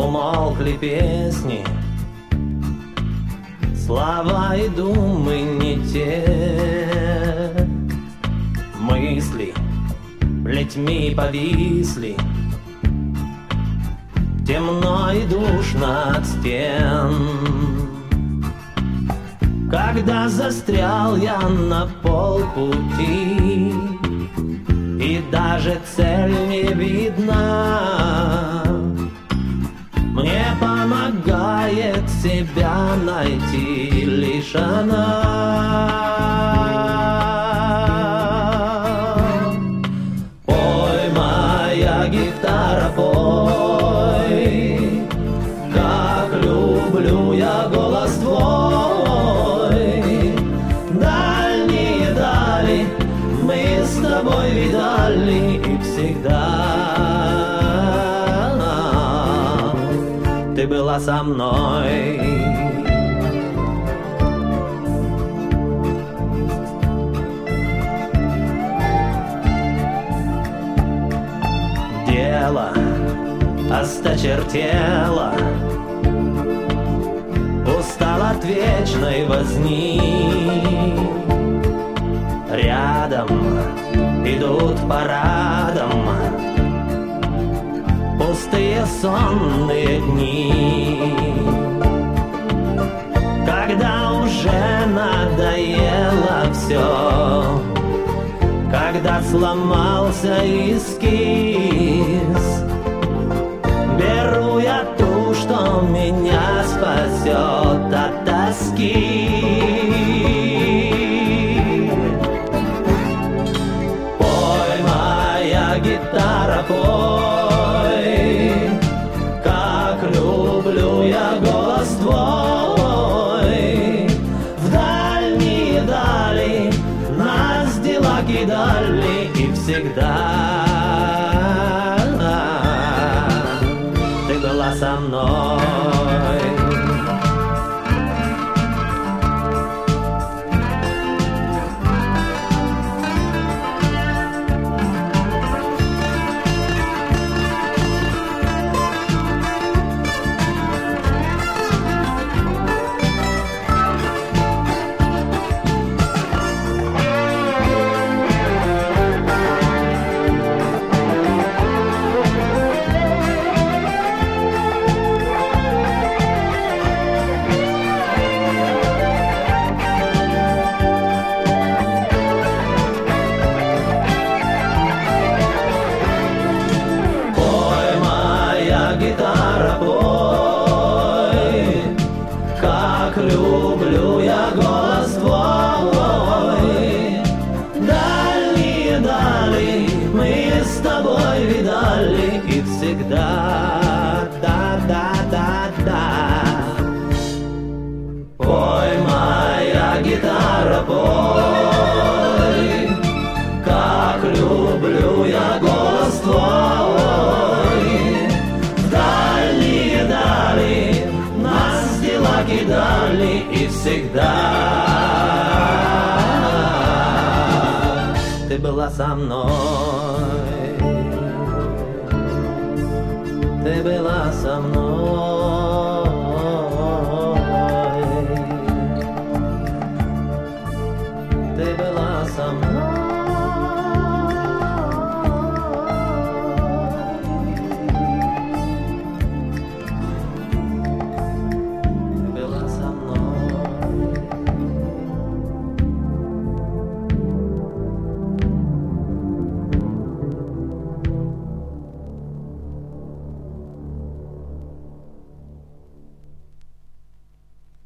Умолкли песни, слова и думы не те. Мысли плетьми повисли, темно и душно от стен. Когда застрял я на полпути, и даже цель не видна, мне помогает себя найти лишь она. Пой, моя гитара, пой, как люблю я голос твой. Дальние дали мы с тобой видали, и всегда ты была со мной. Дело осточертело, устал от вечной возни. Рядом идут парадом пустые сонные дни. Когда уже надоело все, когда сломался эскиз, беру я ту, что меня спасет от тоски. Пой, моя гитара, пой, как люблю я голос твой. В дальние дали нас дела кидали, и всегда ты была со мной. Гитара, пой, как люблю я голос твой. Дальние дали мы с тобой видали, и всегда да-да-да-да. Пой, моя гитара, пой, как люблю я голос твой. Кидали, и всегда ты была со мной, ты была со мной.